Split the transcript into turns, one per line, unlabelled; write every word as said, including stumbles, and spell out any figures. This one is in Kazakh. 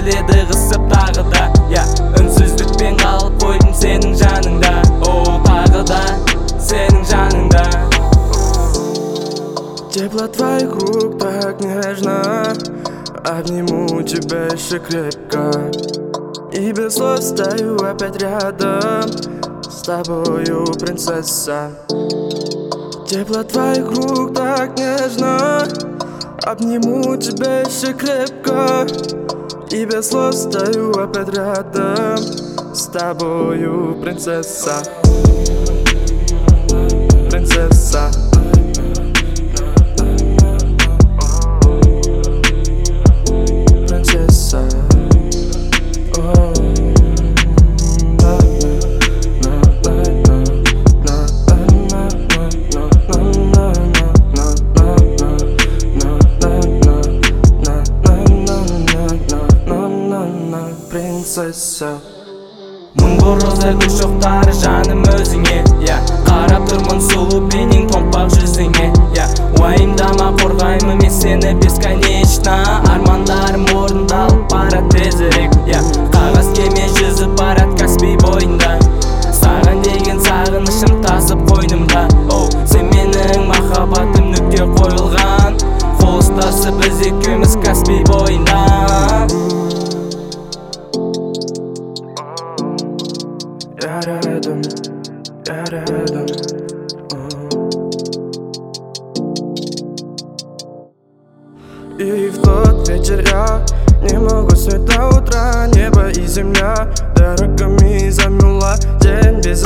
келеді қысып тағы да. Я үнсіздікпен қалып қойдым сенің жаныңда. О, тағы да сенің жаныңда.
Тепло твоих рук так нежно, обниму тебя еще крепко, и без слов стою опять рядом с тобою, принцесса. Тепло твоих рук так нежно, обниму тебя еще крепко, и без слов стою опять рядом с тобою, принцесса. Принцесса. Принцесса.
Мың бір роза гүл шоқтары жаным өзіңе. Я қарап тұрмын сұлу бейнең томпақ жүзіңе. Я уайымдама, қорғаймын мен сені бесконечно. Армандарым орындалып барат тезірек. Я қағаз кеме жүзіп барат Каспий бойында. Саған деген сағынышым тасып қойнымда. Оу, сен менің махаббатым нүкте қойылған. Қол ұстасып біз екеуміз Каспий бойында.
Я рядом, я рядом. И в тот вечер я